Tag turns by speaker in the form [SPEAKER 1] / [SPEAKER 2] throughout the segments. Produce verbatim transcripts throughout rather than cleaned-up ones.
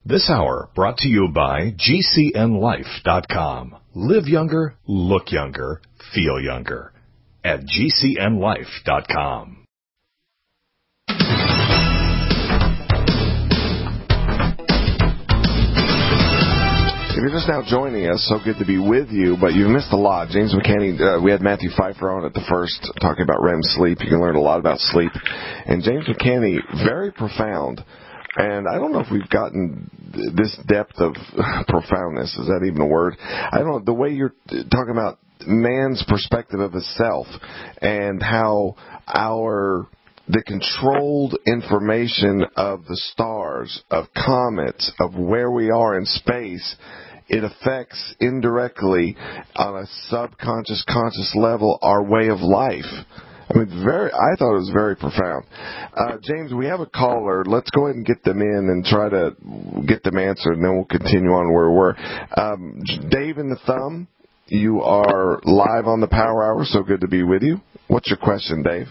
[SPEAKER 1] This hour brought to you by G C N life dot com. Live younger, look younger, feel younger at G C N life dot com.
[SPEAKER 2] If you're just now joining us, so good to be with you, but you've missed a lot. James McCanney, uh, we had Matthew Pfeiffer on at the first, talking about R E M sleep. You can learn a lot about sleep. And James McCanney, very profound. And I don't know if we've gotten this depth of profoundness. Is that even a word? I don't know. The way you're talking about man's perspective of himself and how our... the controlled information of the stars, of comets, of where we are in space, it affects indirectly on a subconscious, conscious level our way of life. I mean, very. I thought it was very profound. Uh, James, we have a caller. Let's go ahead and get them in and try to get them answered, and then we'll continue on where we were. Um, Dave in the Thumb, you are live on the Power Hour. So good to be with you. What's your question, Dave?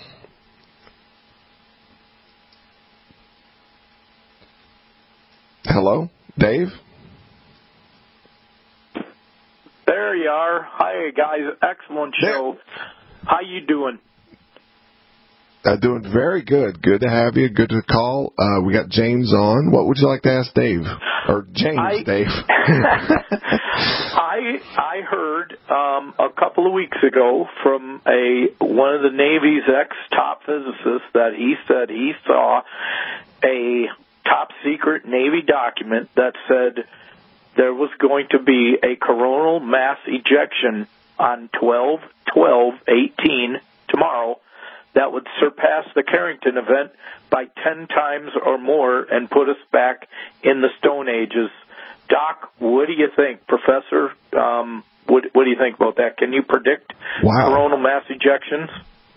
[SPEAKER 2] Hello, Dave?
[SPEAKER 3] There you are. Hi, guys. Excellent show. There. How you doing?
[SPEAKER 2] Uh, doing very good. Good to have you. Good to call. Uh, we got James on. What would you like to ask Dave? Or James,
[SPEAKER 3] I,
[SPEAKER 2] Dave.
[SPEAKER 3] I I heard um, a couple of weeks ago from a one of the Navy's ex-top physicists that he said he saw a top-secret Navy document that said there was going to be a coronal mass ejection on twelve twelve eighteen tomorrow that would surpass the Carrington event by ten times or more and put us back in the Stone Ages. Doc, what do you think? Professor, um, what, what do you think about that? Can you predict
[SPEAKER 2] wow.
[SPEAKER 3] coronal mass ejections?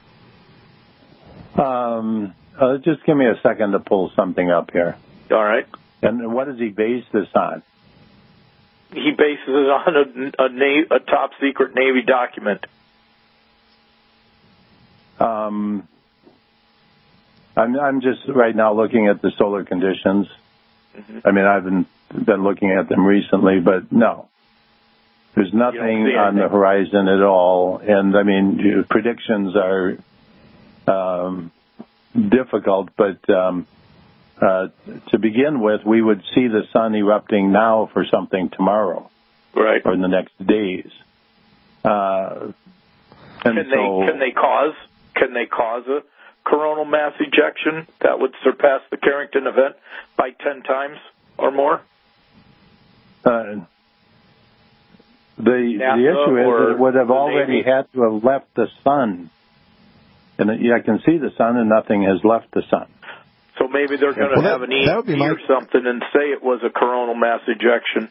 [SPEAKER 4] Um, uh, just give me a second to pull something up here.
[SPEAKER 3] All right.
[SPEAKER 4] And what does he base this on?
[SPEAKER 3] He bases it on a, a, na- a top-secret Navy document.
[SPEAKER 4] Um, I'm, I'm just right now looking at the solar conditions. Mm-hmm. I mean, I've been, been looking at them recently, but no. There's nothing on the horizon at all. And, I mean, predictions are um, difficult, but um, uh, to begin with, we would see the sun erupting now for something tomorrow.
[SPEAKER 3] Right.
[SPEAKER 4] Or in the next days. Uh, and
[SPEAKER 3] can,
[SPEAKER 4] so,
[SPEAKER 3] they, can they cause... Can they cause a coronal mass ejection that would surpass the Carrington event by ten times or more?
[SPEAKER 4] Uh, the NASA the issue is that it would have already Navy? had to have left the sun. And I can see the sun and nothing has left the sun.
[SPEAKER 3] So maybe they're going to well, have that, an E M P my... or something and say it was a coronal mass ejection.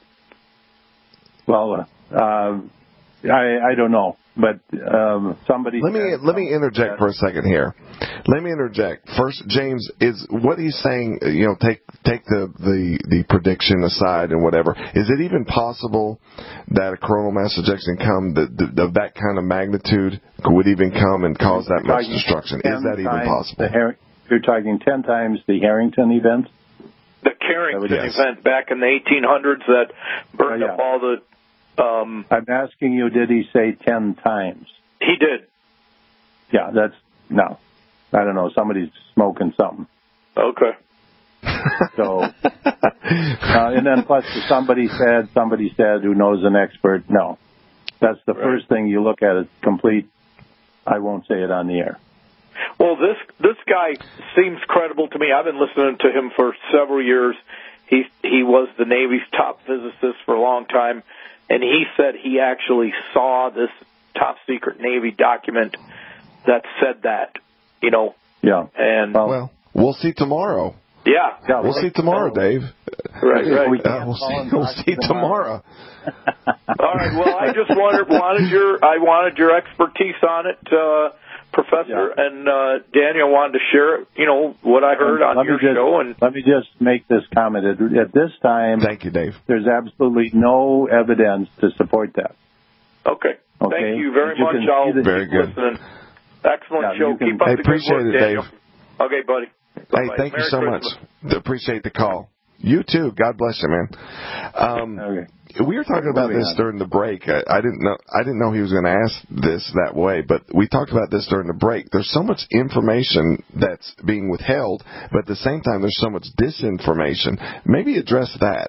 [SPEAKER 4] Well, uh, I, I don't know. But um, somebody.
[SPEAKER 2] Let me let me interject for a second here. Let me interject first, James. Is what he's saying? You know, take take the, the, the prediction aside and whatever. Is it even possible that a coronal mass ejection come that of that kind of magnitude would even come and cause that much destruction? Is that even possible?
[SPEAKER 4] Her- you're talking ten times the Harrington event.
[SPEAKER 3] The Carrington yes. event back in the eighteen hundreds that burned oh, yeah. up all the. Um,
[SPEAKER 4] I'm asking you, did he say ten times?
[SPEAKER 3] He did.
[SPEAKER 4] Yeah, that's, no. I don't know, somebody's smoking something.
[SPEAKER 3] Okay.
[SPEAKER 4] So, uh, and then plus somebody said, somebody said, who knows an expert? No. That's the right. first thing you look at, it's complete, I won't say it on the air.
[SPEAKER 3] Well, this this guy seems credible to me. I've been listening to him for several years. He he was the Navy's top physicist for a long time. And he said he actually saw this top-secret Navy document that said that, you know.
[SPEAKER 4] Yeah.
[SPEAKER 3] And
[SPEAKER 2] well, we'll see tomorrow.
[SPEAKER 3] Yeah.
[SPEAKER 2] yeah we'll see tomorrow, Dave.
[SPEAKER 3] Right, right.
[SPEAKER 2] We uh, we'll see, we'll see tomorrow.
[SPEAKER 3] All right. Well, I just wanted, wanted your I wanted your expertise on it, uh, Professor, yeah. and uh, Daniel wanted to share, you know, what I heard and on your
[SPEAKER 4] just,
[SPEAKER 3] show. And
[SPEAKER 4] let me just make this comment. At, at this time,
[SPEAKER 2] thank you, Dave.
[SPEAKER 4] There's absolutely no evidence to support that.
[SPEAKER 3] Okay.
[SPEAKER 4] okay?
[SPEAKER 3] Thank you very
[SPEAKER 4] you
[SPEAKER 3] much. I'll keep
[SPEAKER 2] very good.
[SPEAKER 3] listening. Excellent
[SPEAKER 4] yeah,
[SPEAKER 3] show.
[SPEAKER 4] Can,
[SPEAKER 3] keep up
[SPEAKER 2] I
[SPEAKER 3] the
[SPEAKER 2] appreciate
[SPEAKER 3] good work,
[SPEAKER 2] it,
[SPEAKER 3] Daniel.
[SPEAKER 2] Dave.
[SPEAKER 3] Okay, buddy.
[SPEAKER 2] Bye-bye. Hey, thank
[SPEAKER 3] Merry
[SPEAKER 2] you so
[SPEAKER 3] Christmas.
[SPEAKER 2] much. Appreciate the call. You too. God bless you, man. Um, okay. We were talking about this during the break. I, I didn't know. I didn't know he was going to ask this that way, but we talked about this during the break. There's so much information that's being withheld, but at the same time, there's so much disinformation. Maybe address that.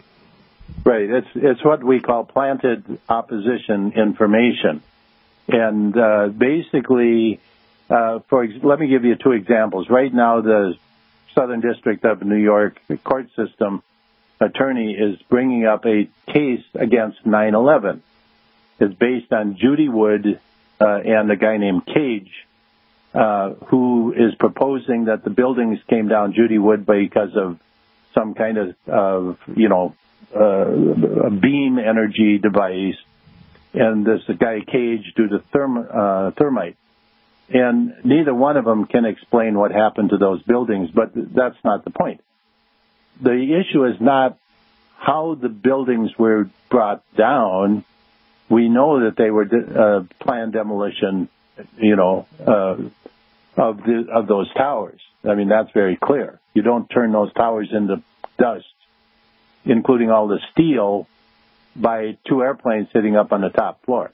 [SPEAKER 4] Right. It's it's what we call planted opposition information, and uh, basically, uh, for let me give you two examples. Right now, the Southern District of New York court system attorney is bringing up a case against nine eleven. It's based on Judy Wood uh, and a guy named Cage, uh, who is proposing that the buildings came down Judy Wood because of some kind of, of you know, uh, a beam energy device, and this guy Cage due to therm, uh, thermite. And neither one of them can explain what happened to those buildings, but that's not the point. The issue is not how the buildings were brought down. We know that they were uh, planned demolition, you know, uh, of the of those towers. I mean, that's very clear. You don't turn those towers into dust, including all the steel, by two airplanes sitting up on the top floor.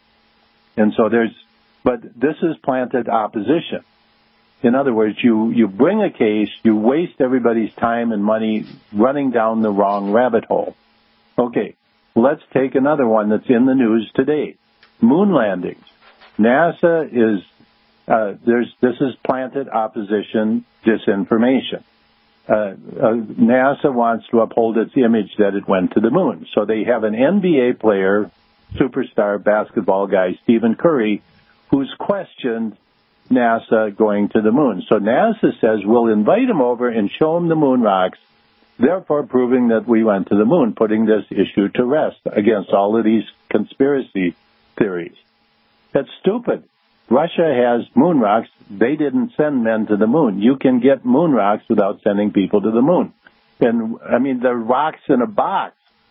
[SPEAKER 4] And so there's, but this is planted opposition. In other words, you, you bring a case, you waste everybody's time and money running down the wrong rabbit hole. Okay, let's take another one that's in the news today. Moon landings. NASA is, uh, there's, this is planted opposition disinformation. Uh, uh, NASA wants to uphold its image that it went to the moon. So they have an N B A player, superstar basketball guy, Stephen Curry, who's questioned NASA going to the moon. So NASA says we'll invite him over and show him the moon rocks, therefore proving that we went to the moon, putting this issue to rest against all of these conspiracy theories. That's stupid. Russia has moon rocks. They didn't send men to the moon. You can get moon rocks without sending people to the moon. And, I mean, the rocks in a box.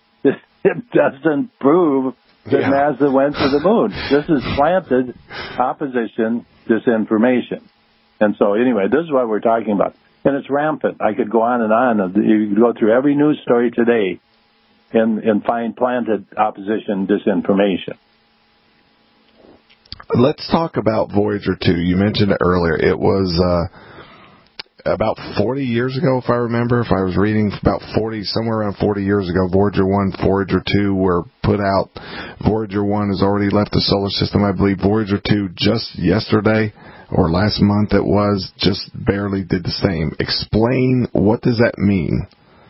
[SPEAKER 4] It doesn't prove that yeah. NASA went to the moon. This is planted opposition disinformation. And so, anyway, this is what we're talking about. And it's rampant. I could go on and on. You could go through every news story today and, and find planted opposition disinformation.
[SPEAKER 2] Let's talk about Voyager two. You mentioned it earlier. It was uh, about forty years ago, if I remember. If I was reading, about forty, somewhere around forty years ago, Voyager one, Voyager two were put out. Voyager one has already left the solar system. I believe Voyager two just yesterday or last month it was, just barely did the same. Explain, what does that mean?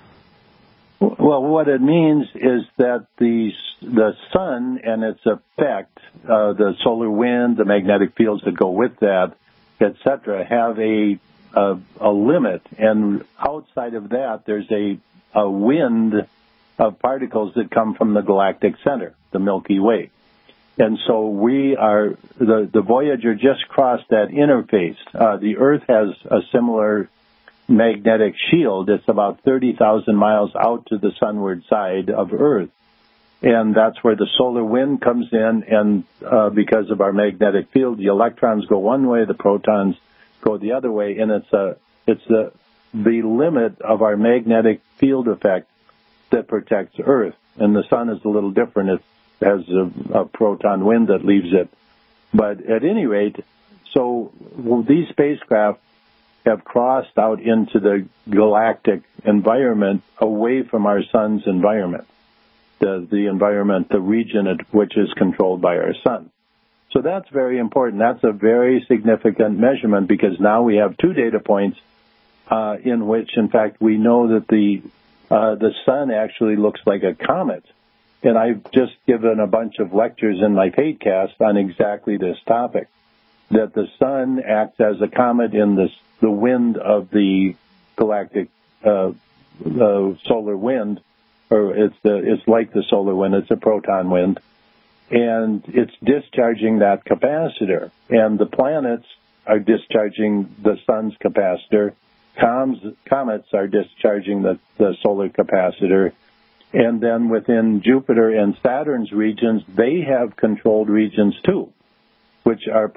[SPEAKER 4] Well, what it means is that the the sun and its effect, uh, the solar wind, the magnetic fields that go with that, et cetera, have a, a a limit, and outside of that, there's a a wind of particles that come from the galactic center, the Milky Way, and so we are the the Voyager just crossed that interface. Uh, the Earth has a similar magnetic shield. It's about thirty thousand miles out to the sunward side of Earth. And that's where the solar wind comes in, and uh, because of our magnetic field, the electrons go one way, the protons go the other way, and it's a it's the the limit of our magnetic field effect that protects Earth. And the sun is a little different. It has a, a proton wind that leaves it. But at any rate, so well, these spacecraft have crossed out into the galactic environment away from our sun's environment, the, the environment, the region at which is controlled by our sun. So that's very important. That's a very significant measurement, because now we have two data points uh, in which, in fact, we know that the uh, the sun actually looks like a comet. And I've just given a bunch of lectures in my Padecast on exactly this topic, that the sun acts as a comet in this the wind of the galactic uh, uh, solar wind, or it's the it's like the solar wind. It's a proton wind, and it's discharging that capacitor. And the planets are discharging the sun's capacitor. Coms, comets are discharging the, the solar capacitor. And then within Jupiter and Saturn's regions, they have controlled regions too, which are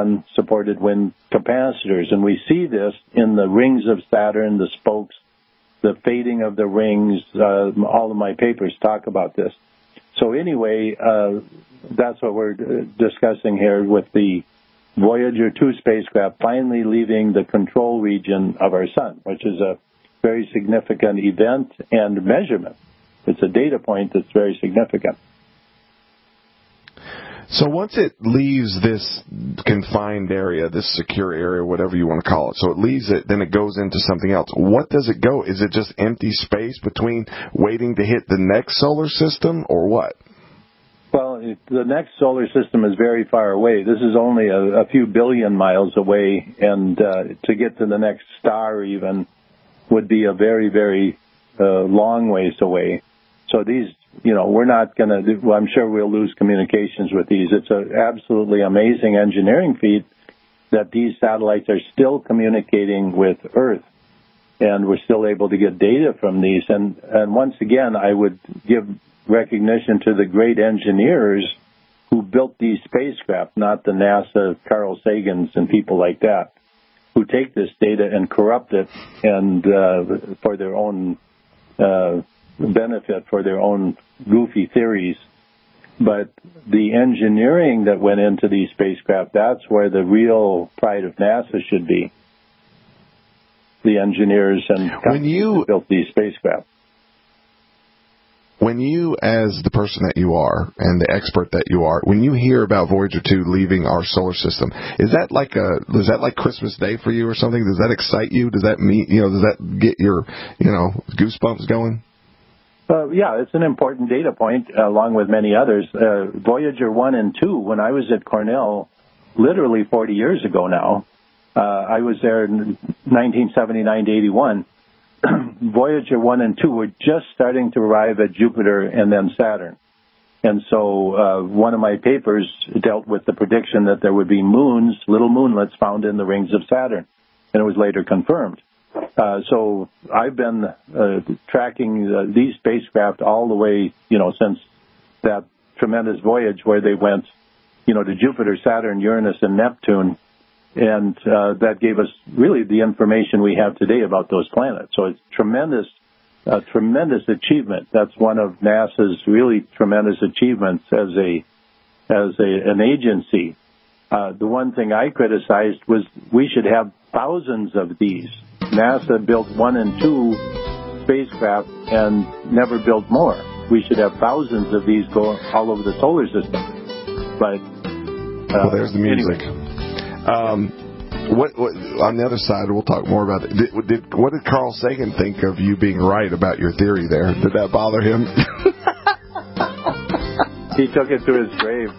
[SPEAKER 4] proton-supported wind capacitors. And we see this in the rings of Saturn, the spokes the fading of the rings. Uh, all of my papers talk about this. So anyway, uh, that's what we're discussing here with the Voyager two spacecraft finally leaving the control region of our sun, which is a very significant event and measurement. It's a data point that's very significant.
[SPEAKER 2] So once it leaves this confined area, this secure area, whatever you want to call it, so it leaves it, then it goes into something else. What does it go? Is it just empty space between waiting to hit the next solar system, or what?
[SPEAKER 4] Well, it, the next solar system is very far away. This is only a, a few billion miles away, and uh, to get to the next star even would be a very, very uh, long ways away. So these, you know, we're not going to, well, I'm sure we'll lose communications with these. It's an absolutely amazing engineering feat that these satellites are still communicating with Earth, and we're still able to get data from these. And, and once again, I would give recognition to the great engineers who built these spacecraft, not the NASA Carl Sagans and people like that, who take this data and corrupt it and uh, for their own uh, benefit, for their own goofy theories. But the engineering that went into these spacecraft, that's where the real pride of NASA should be. The engineers and
[SPEAKER 2] when you
[SPEAKER 4] who built these spacecraft.
[SPEAKER 2] When you, as the person that you are and the expert that you are, when you hear about Voyager two leaving our solar system, is that like a is that like Christmas Day for you or something? Does that excite you? Does that mean, you know, does that get your, you know, goosebumps going?
[SPEAKER 4] Uh, yeah, it's an important data point, uh, along with many others. Uh, Voyager one and two, when I was at Cornell, literally forty years ago now, uh, I was there in nineteen seventy-nine to eighty-one. Voyager one and two were just starting to arrive at Jupiter and then Saturn. And so uh, one of my papers dealt with the prediction that there would be moons, little moonlets found in the rings of Saturn. And it was later confirmed. Uh, so I've been uh, tracking uh, these spacecraft all the way, you know, since that tremendous voyage where they went, you know, to Jupiter, Saturn, Uranus, and Neptune. And uh, that gave us really the information we have today about those planets. So it's tremendous, uh, tremendous achievement. That's one of NASA's really tremendous achievements as a as a, an agency. Uh, the one thing I criticized was we should have thousands of these. NASA built one and two spacecraft and never built more. We should have thousands of these go all over the solar system. But uh,
[SPEAKER 2] well, there's the music.
[SPEAKER 4] Anyway.
[SPEAKER 2] Um, what, what on the other side, we'll talk more about it. Did, did, what did Carl Sagan think of you being right about your theory there? Did that bother him?
[SPEAKER 4] He took it to his grave.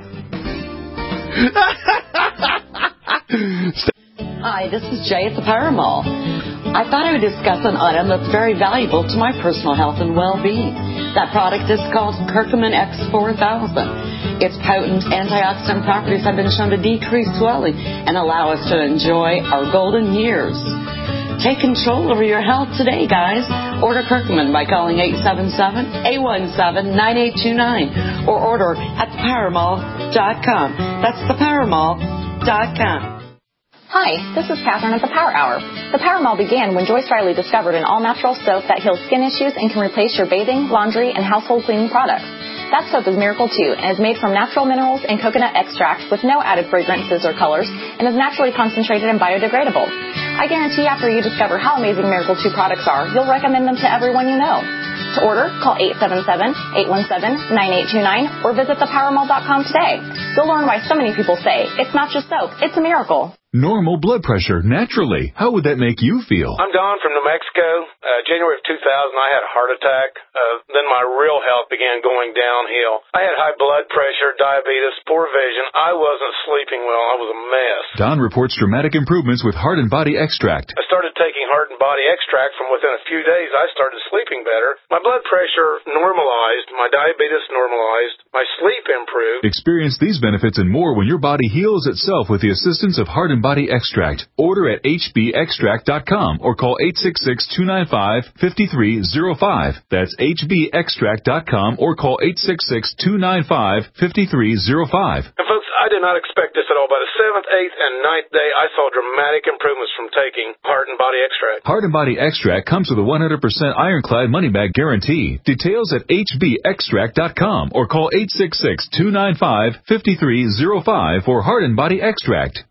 [SPEAKER 5] Hi, this is Jay at the Power Mall. I thought I would discuss an item that's very valuable to my personal health and well-being. That product is called Curcumin X four thousand. Its potent antioxidant properties have been shown to decrease swelling and allow us to enjoy our golden years. Take control over your health today, guys. Order Curcumin by calling eight seven seven, eight one seven, nine eight two nine or order at the power mall dot com. That's the power mall dot com.
[SPEAKER 6] Hi, this is Catherine at the Power Hour. The Power Mall began when Joyce Riley discovered an all-natural soap that heals skin issues and can replace your bathing, laundry, and household cleaning products. That soap is Miracle two and is made from natural minerals and coconut extracts with no added fragrances or colors and is naturally concentrated and biodegradable. I guarantee after you discover how amazing Miracle two products are, you'll recommend them to everyone you know. To order, call eight seven seven, eight one seven, nine eight two nine or visit the power mall dot com today. You'll learn why so many people say, it's not just soap, it's a miracle.
[SPEAKER 7] Normal blood pressure, naturally. How would that make you feel?
[SPEAKER 8] I'm Don from New Mexico. Uh, January of two thousand, I had a heart attack. Uh, then my real health began going downhill. I had high blood pressure, diabetes, poor vision. I wasn't sleeping well. I was a mess.
[SPEAKER 7] Don reports dramatic improvements with Heart and Body Extract.
[SPEAKER 8] I started taking Heart and Body Extract. From within a few days, I started sleeping better. My blood pressure normalized. My diabetes normalized. My sleep improved.
[SPEAKER 7] Experience these benefits and more when your body heals itself with the assistance of Heart and Body Extract. Order at h b extract dot com or call eight six six, two nine five, five three zero five. That's h b extract dot com or call eight six six, two nine five, five three zero five.
[SPEAKER 8] And folks, I did not expect this at all. By the seventh, eighth, and ninth day, I saw dramatic improvements from taking Heart and Body Extract.
[SPEAKER 7] Heart and Body Extract comes with a one hundred percent ironclad money-back guarantee. Details at H B extract dot com or call eight six six, two nine five, five three zero five for Heart and Body Extract.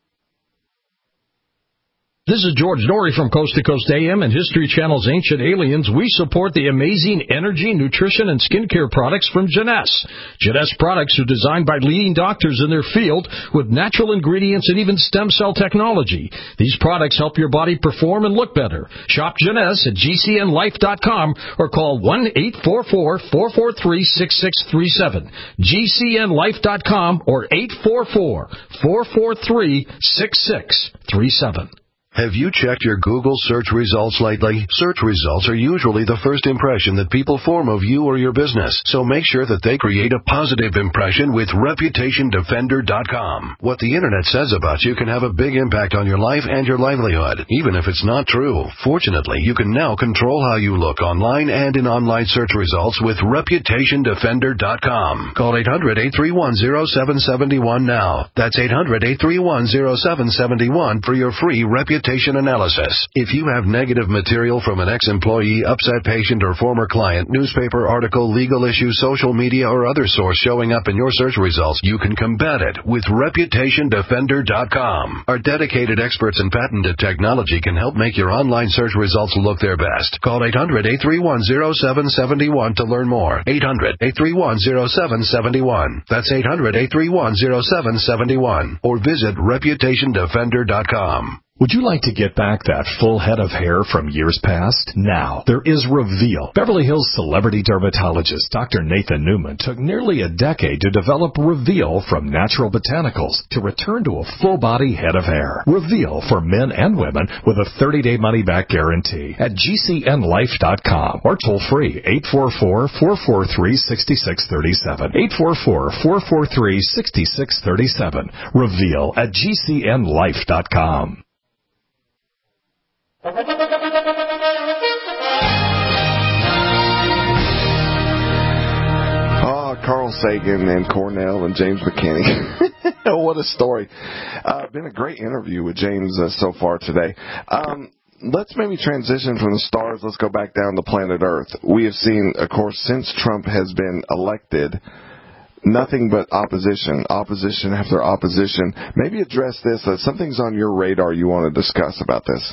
[SPEAKER 9] This is George Norrie from Coast to Coast A M and History Channel's Ancient Aliens. We support the amazing energy, nutrition, and skincare products from Jeunesse. Jeunesse products are designed by leading doctors in their field with natural ingredients and even stem cell technology. These products help your body perform and look better. Shop Jeunesse at G C N life dot com or call one eight four four, four four three, six six three seven. G C N life dot com or eight four four, four four three, six six three seven.
[SPEAKER 10] Have you checked your Google search results lately? Search results are usually the first impression that people form of you or your business, so make sure that they create a positive impression with reputation defender dot com. What the Internet says about you can have a big impact on your life and your livelihood, even if it's not true. Fortunately, you can now control how you look online and in online search results with reputation defender dot com. Call eight hundred, eight three one, zero seven seven one now. That's eight hundred, eight three one, zero seven seven one for your free reputation analysis. If you have negative material from an ex-employee, upset patient, or former client, newspaper article, legal issue, social media, or other source showing up in your search results, you can combat it with reputation defender dot com. Our dedicated experts in patented technology can help make your online search results look their best. Call eight hundred, eight three one, zero seven seven one to learn more. eight hundred, eight three one, zero seven seven one. That's eight hundred, eight three one, zero seven seven one. Or visit reputation defender dot com.
[SPEAKER 1] Would you like to get back that full head of hair from years past? Now, there is Reveal. Beverly Hills celebrity dermatologist Doctor Nathan Newman took nearly a decade to develop Reveal from natural botanicals to return to a full-body head of hair. Reveal for men and women with a thirty-day money-back guarantee at G C N life dot com or toll-free eight four four, four four three, six six three seven. eight four four, four four three, six six three seven. Reveal at G C N life dot com.
[SPEAKER 2] Oh, Carl Sagan and Cornell and James McKinney. What a story. Uh, been a great interview with James uh, so far today. Um, let's maybe transition from the stars. Let's go back down to planet Earth. We have seen, of course, since Trump has been elected, nothing but opposition, opposition after opposition. Maybe address this. Uh, something's on your radar you want to discuss about this.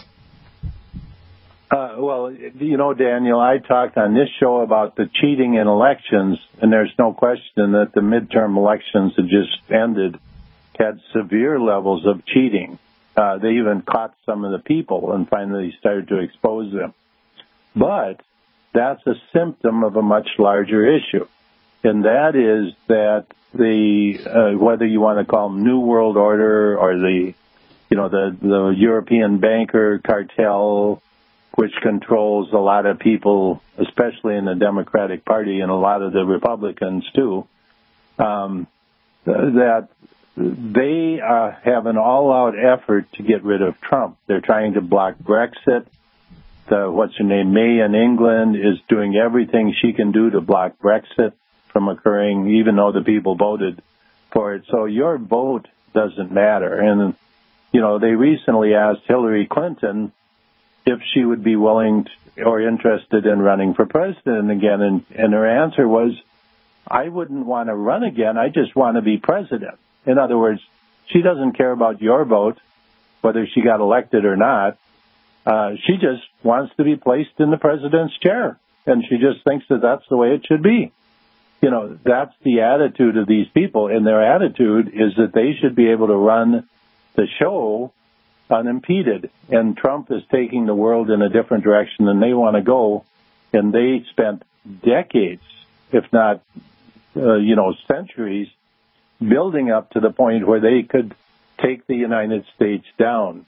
[SPEAKER 4] Uh, well, you know, Daniel, I talked on this show about the cheating in elections, and there's no question that the midterm elections that just ended had severe levels of cheating. Uh, they even caught some of the people and finally started to expose them. But that's a symptom of a much larger issue, and that is that the uh, whether you want to call them New World Order or the, you know, the the European banker cartel, which controls a lot of people, especially in the Democratic Party and a lot of the Republicans too, um, that they uh, have an all-out effort to get rid of Trump. They're trying to block Brexit. The, what's her name, May in England, is doing everything she can do to block Brexit from occurring, even though the people voted for it. So your vote doesn't matter. And, you know, they recently asked Hillary Clinton if she would be willing to, or interested in running for president again, and, and her answer was, I wouldn't want to run again, I just want to be president. In other words, she doesn't care about your vote, whether she got elected or not. Uh, she just wants to be placed in the president's chair, and she just thinks that that's the way it should be. You know, that's the attitude of these people, and their attitude is that they should be able to run the show unimpeded, and Trump is taking the world in a different direction than they want to go, and they spent decades, if not, uh, you know, centuries, building up to the point where they could take the United States down.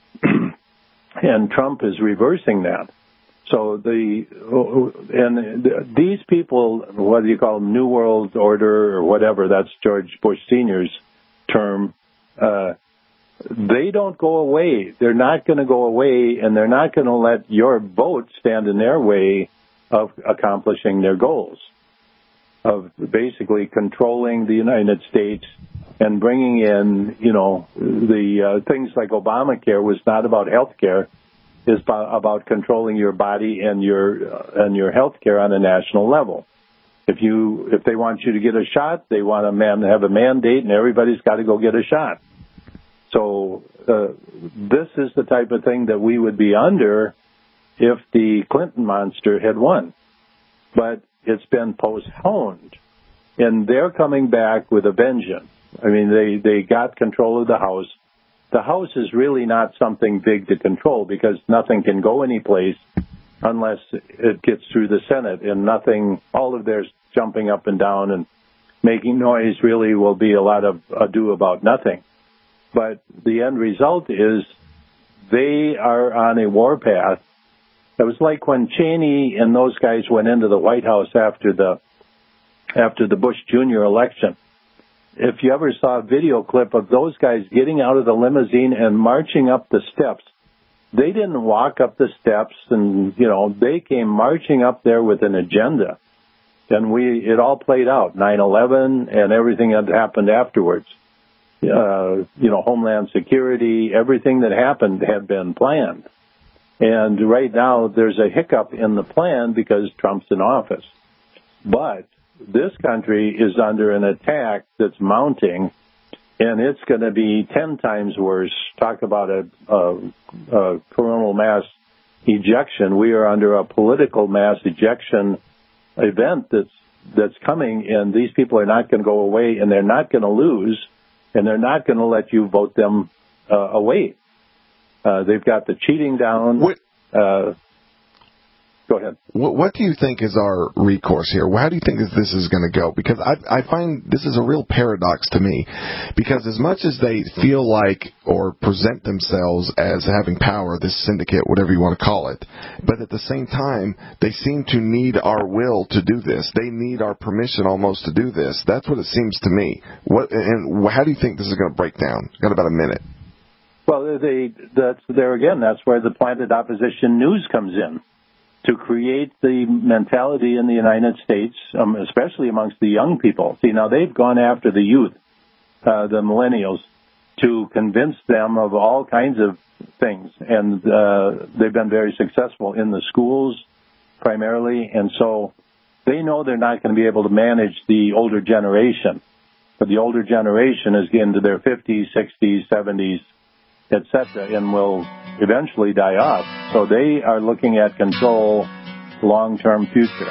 [SPEAKER 4] And Trump is reversing that. So the, and these people, whether you call them New World Order or whatever, that's George Bush Senior's term, uh, they don't go away. They're not going to go away, and they're not going to let your vote stand in their way of accomplishing their goals, of basically controlling the United States and bringing in, you know, the uh, things like Obamacare was not about health care, is about, about controlling your body and your uh, and your health care on a national level. If you if they want you to get a shot, they want a man to have a mandate, and everybody's got to go get a shot. So uh, this is the type of thing that we would be under if the Clinton monster had won. But it's been postponed, and they're coming back with a vengeance. I mean, they, they got control of the House. The House is really not something big to control because nothing can go anyplace unless it gets through the Senate, and nothing, all of their jumping up and down and making noise really will be a lot of ado about nothing. But the end result is they are on a warpath. It was like when Cheney and those guys went into the White House after the after the Bush Junior election. If you ever saw a video clip of those guys getting out of the limousine and marching up the steps, they didn't walk up the steps, and you know they came marching up there with an agenda, and we it all played out. nine eleven and everything that happened afterwards. Uh, you know, Homeland Security, everything that happened had been planned. And right now there's a hiccup in the plan because Trump's in office. But this country is under an attack that's mounting, and it's going to be ten times worse. Talk about a, a, a coronal mass ejection. We are under a political mass ejection event that's that's coming, and these people are not going to go away, and they're not going to lose, and they're not going to let you vote them uh, away. Uh, they've got the cheating down.
[SPEAKER 2] What,
[SPEAKER 4] uh, go ahead.
[SPEAKER 2] What, what do you think is our recourse here? How do you think this is going to go? Because I, I find this is a real paradox to me. Because as much as they feel like or present themselves as having power, this syndicate, whatever you want to call it, but at the same time, they seem to need our will to do this. They need our permission almost to do this. That's what it seems to me. What and how do you think this is going to break down? Got about a minute.
[SPEAKER 4] Well, they, that's there again. That's where the planted opposition news comes in, to create the mentality in the United States, um, especially amongst the young people. See, now they've gone after the youth, uh, the millennials, to convince them of all kinds of things, and uh, they've been very successful in the schools primarily, and so they know they're not going to be able to manage the older generation. But the older generation is into their fifties, sixties, seventies, et cetera, and will eventually die off. So they are looking at control long-term future.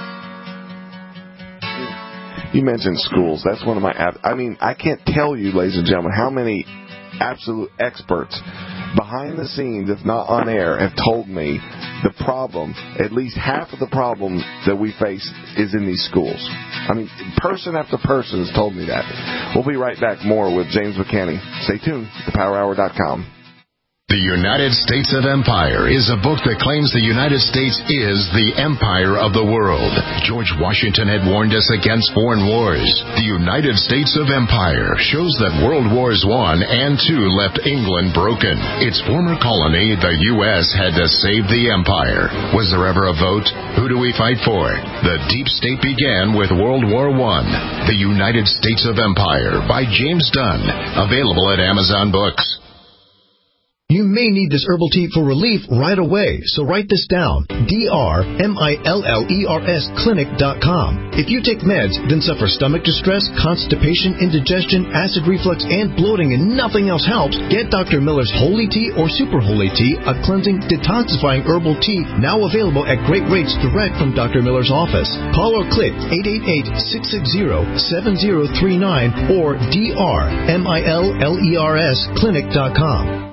[SPEAKER 2] You mentioned schools. That's one of my... I mean, I can't tell you, ladies and gentlemen, how many absolute experts behind the scenes, if not on air, have told me the problem, at least half of the problem that we face is in these schools. I mean, person after person has told me that. We'll be right back more with James McCanney. Stay tuned. the power hour dot com.
[SPEAKER 11] The United States of Empire is a book that claims the United States is the empire of the world. George Washington had warned us against foreign wars. The United States of Empire shows that World Wars One and Two left England broken. Its former colony, the U S, had to save the empire. Was there ever a vote? Who do we fight for? The deep state began with World War One. The United States of Empire by James Dunn. Available at Amazon Books.
[SPEAKER 12] You may need this herbal tea for relief right away, so write this down. D R M I L L E R S clinic dot com. If you take meds, then suffer stomach distress, constipation, indigestion, acid reflux, and bloating, and nothing else helps, get Doctor Miller's Holy Tea or Super Holy Tea, a cleansing, detoxifying herbal tea, now available at great rates direct from Doctor Miller's office. Call or click eight eight eight, six six zero, seven zero three nine or D R M I L L E R S clinic dot com.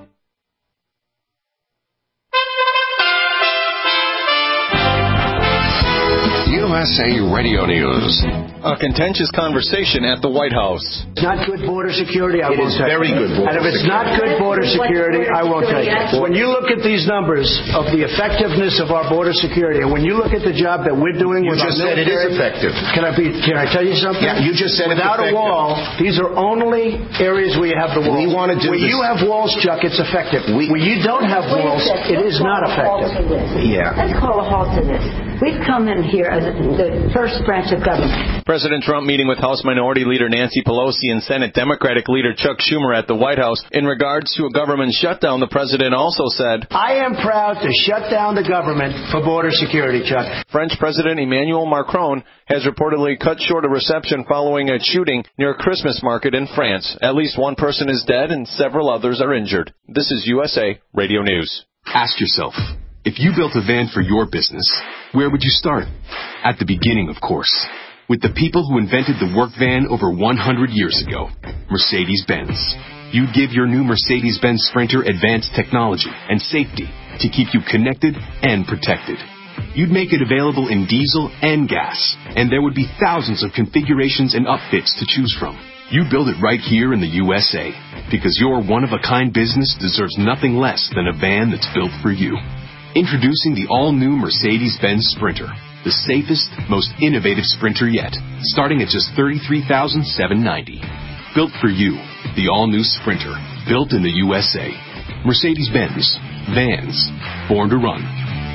[SPEAKER 11] U S A Radio News.
[SPEAKER 13] A contentious conversation at the White House.
[SPEAKER 14] It's not good border security, I
[SPEAKER 13] it
[SPEAKER 14] won't
[SPEAKER 13] is
[SPEAKER 14] tell
[SPEAKER 13] very
[SPEAKER 14] you.
[SPEAKER 13] good border
[SPEAKER 14] And if it's
[SPEAKER 13] security.
[SPEAKER 14] not good border security, I won't tell you. When you look at these numbers of the effectiveness of our border security, and when you look at the job that we're doing
[SPEAKER 13] You
[SPEAKER 14] with
[SPEAKER 13] just
[SPEAKER 14] our
[SPEAKER 13] said it is
[SPEAKER 14] military,
[SPEAKER 13] effective.
[SPEAKER 14] Can I be? Can I tell you something?
[SPEAKER 13] Yeah, you just said
[SPEAKER 14] without
[SPEAKER 13] it's
[SPEAKER 14] a wall, these are only areas where you have the walls.
[SPEAKER 13] We want to do
[SPEAKER 14] When
[SPEAKER 13] this.
[SPEAKER 14] you have walls, Chuck, it's effective.
[SPEAKER 13] We,
[SPEAKER 14] when you don't have walls, it is not effective.
[SPEAKER 13] Yeah.
[SPEAKER 15] Let's call a halt to this. We've come in here as the first branch of government.
[SPEAKER 13] President Trump meeting with House Minority Leader Nancy Pelosi and Senate Democratic Leader Chuck Schumer at the White House. In regards to a government shutdown, the president also said,
[SPEAKER 14] I am proud to shut down the government for border security, Chuck.
[SPEAKER 13] French President Emmanuel Macron has reportedly cut short a reception following a shooting near a Christmas market in France. At least one person is dead and several others are injured. This is U S A Radio News.
[SPEAKER 16] Ask yourself, if you built a van for your business, where would you start? At the beginning, of course, with the people who invented the work van over one hundred years ago, Mercedes-Benz. You'd give your new Mercedes-Benz Sprinter advanced technology and safety to keep you connected and protected. You'd make it available in diesel and gas, and there would be thousands of configurations and upfits to choose from. You build it right here in the U S A, because your one-of-a-kind business deserves nothing less than a van that's built for you. Introducing the all-new Mercedes-Benz Sprinter, the safest, most innovative Sprinter yet, starting at just thirty-three thousand seven hundred ninety dollars. Built for you, the all-new Sprinter, built in the U S A. Mercedes-Benz. Vans. Born to run.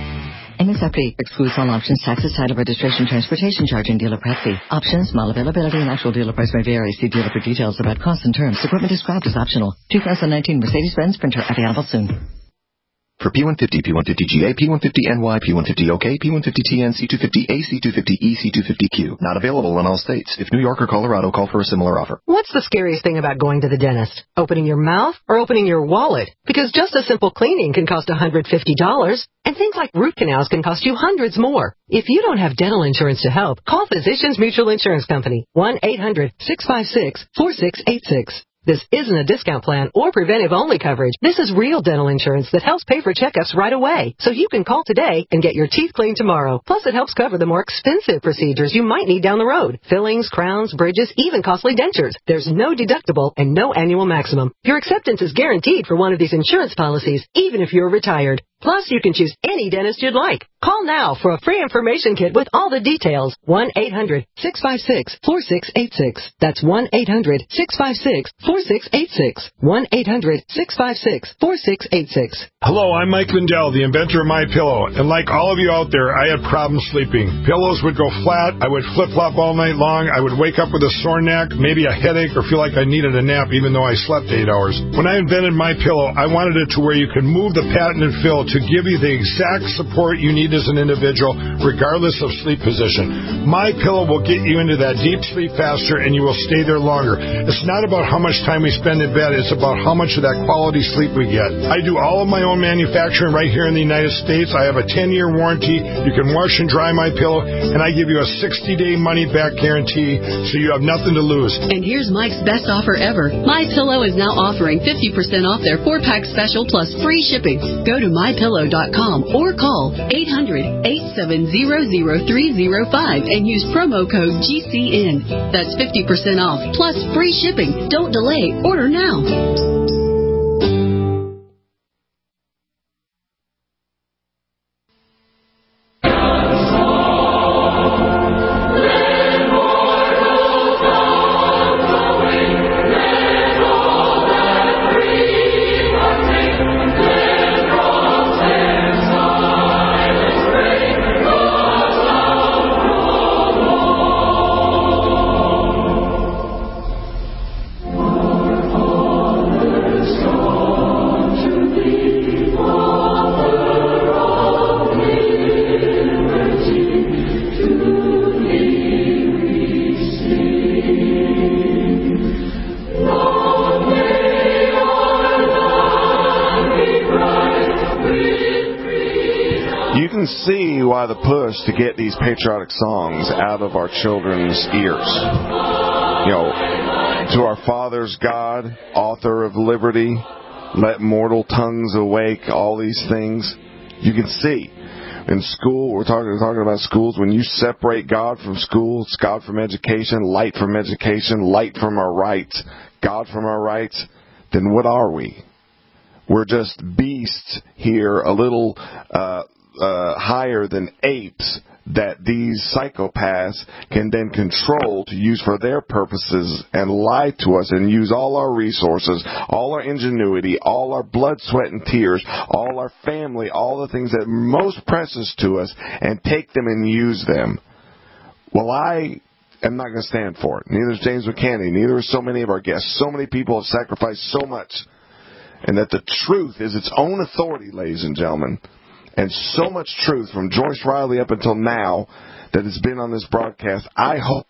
[SPEAKER 17] M S R P excludes all options, taxes, title, registration, transportation charge, and dealer prep fee. Options, model availability, and actual dealer price may vary. See dealer for details about costs and terms. Equipment described as optional. two thousand nineteen Mercedes-Benz Sprinter available soon.
[SPEAKER 18] For P one fifty, P one fifty G A, P one fifty N Y, P one fifty O K, P one fifty T N, C two fifty A, C two fifty E, C two fifty Q. Not available in all states. If New York or Colorado, call for a similar offer.
[SPEAKER 19] What's the scariest thing about going to the dentist? Opening your mouth or opening your wallet? Because just a simple cleaning can cost one hundred fifty dollars, and things like root canals can cost you hundreds more. If you don't have dental insurance to help, call Physicians Mutual Insurance Company, one eight hundred six five six four six eight six. This isn't a discount plan or preventive-only coverage. This is real dental insurance that helps pay for checkups right away. So you can call today and get your teeth cleaned tomorrow. Plus, it helps cover the more expensive procedures you might need down the road. Fillings, crowns, bridges, even costly dentures. There's no deductible and no annual maximum. Your acceptance is guaranteed for one of these insurance policies, even if you're retired. Plus, you can choose any dentist you'd like. Call now for a free information kit with all the details. one eight hundred six five six four six eight six. That's one eight hundred six five six four six eight six. one eight hundred six five six four six eight six.
[SPEAKER 20] Hello, I'm Mike Lindell, the inventor of MyPillow. And like all of you out there, I had problems sleeping. Pillows would go flat. I would flip-flop all night long. I would wake up with a sore neck, maybe a headache, or feel like I needed a nap even though I slept eight hours. When I invented MyPillow, I wanted it to where you can move the patented fill to give you the exact support you need as an individual, regardless of sleep position. MyPillow will get you into that deep sleep faster, and you will stay there longer. It's not about how much time we spend in bed. It's about how much of that quality sleep we get. I do all of my own manufacturing right here in the United States. I have a ten-year warranty. You can wash and dry MyPillow, and I give you a sixty-day money-back guarantee, so you have nothing to lose.
[SPEAKER 21] And here's Mike's best offer ever. MyPillow is now offering fifty percent off their four-pack special plus free shipping. Go to my pillow dot com or call eight hundred eight seven zero zero three zero five and use promo code G C N. That's fifty percent off plus free shipping. Don't delay. Order now.
[SPEAKER 2] See why the push to get these patriotic songs out of our children's ears. You know, to our fathers, God, author of liberty, let mortal tongues awake, all these things. You can see in school, we're talking, we're talking about schools, when you separate God from school, it's God from education, light from education, light from our rights, God from our rights, then what are we? We're just beasts here, a little... Uh, uh, higher than apes that these psychopaths can then control to use for their purposes and lie to us and use all our resources, all our ingenuity, all our blood, sweat, and tears, all our family, all the things that are most precious to us, and take them and use them. Well, I am not going to stand for it. Neither is James McCanny. Neither are so many of our guests. So many people have sacrificed so much. And that the truth is its own authority, ladies and gentlemen. And so much truth from Joyce Riley up until now that has been on this broadcast, I hope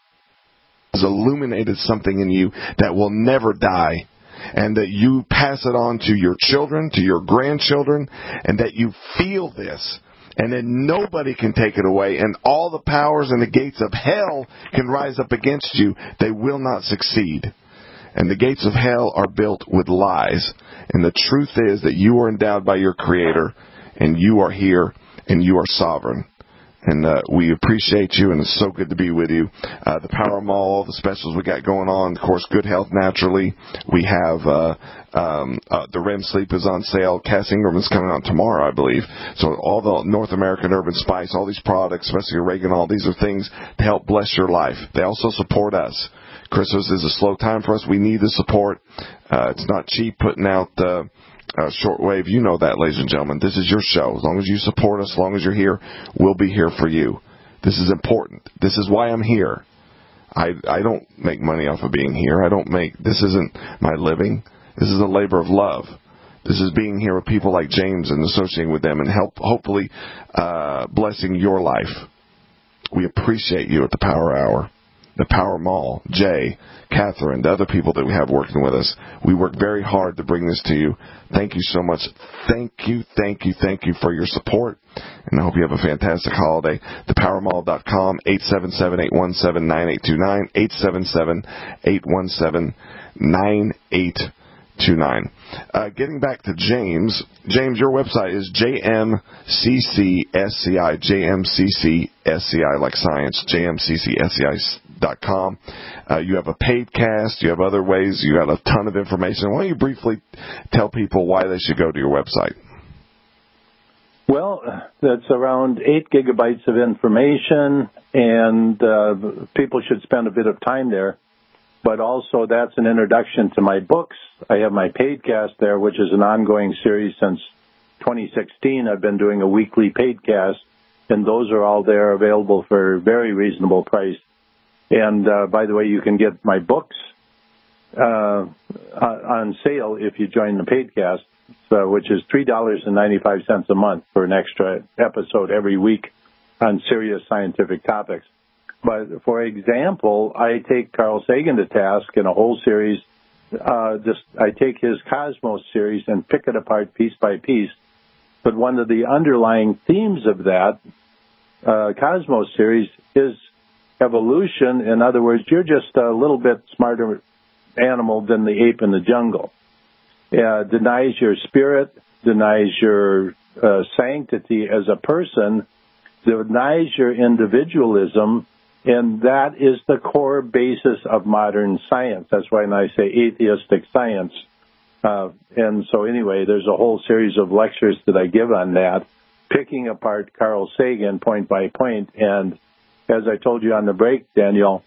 [SPEAKER 2] has illuminated something in you that will never die, and that you pass it on to your children, to your grandchildren, and that you feel this, and that nobody can take it away, and all the powers and the gates of hell can rise up against you. They will not succeed. And the gates of hell are built with lies. And the truth is that you are endowed by your Creator, and you are here, and you are sovereign. And uh, we appreciate you, and it's so good to be with you. Uh, the Power Mall, all the specials we got going on. Of course, Good Health Naturally. We have uh, um, uh, the R E M Sleep is on sale. Cass Ingram is coming out tomorrow, I believe. So all the North American Urban Spice, all these products, especially oregano, these are things to help bless your life. They also support us. Christmas is a slow time for us. We need the support. Uh, it's not cheap putting out uh, uh, shortwave. You know that, ladies and gentlemen. This is your show. As long as you support us, as long as you're here, we'll be here for you. This is important. This is why I'm here. I I don't make money off of being here. I don't make. This isn't my living. This is a labor of love. This is being here with people like James and associating with them and help, hopefully, uh, blessing your life. We appreciate you at the Power Hour. The Power Mall, Jay, Catherine, the other people that we have working with us. We work very hard to bring this to you. Thank you so much. Thank you, thank you, thank you for your support. And I hope you have a fantastic holiday. the power mall dot com, eight seven seven, eight one seven, nine eight two nine, eight seven seven, eight one seven, nine eight two nine. Uh, getting back to James. James, your website is J M C C S C I, J M C C S C I like science, J M C C S C I dot com. Uh, you have a paid cast. You have other ways. You got a ton of information. Why don't you briefly tell people why they should go to your website?
[SPEAKER 4] Well, that's around eight gigabytes of information, and uh, people should spend a bit of time there. But also that's an introduction to my books. I have my paid cast there, which is an ongoing series since twenty sixteen. I've been doing a weekly paid cast, and those are all there available for a very reasonable price. And, uh, by the way, you can get my books uh, on sale if you join the paid cast, so, which is three dollars and ninety-five cents a month for an extra episode every week on serious scientific topics. But, for example, I take Carl Sagan to task in a whole series. Uh, just I take his Cosmos series and pick it apart piece by piece. But one of the underlying themes of that uh, Cosmos series is evolution. In other words, you're just a little bit smarter animal than the ape in the jungle. Uh, denies your spirit, denies your uh, sanctity as a person, denies your individualism, and that is the core basis of modern science. That's why I say atheistic science. Uh, and so anyway, there's a whole series of lectures that I give on that, picking apart Carl Sagan point by point. And as I told you on the break, Daniel,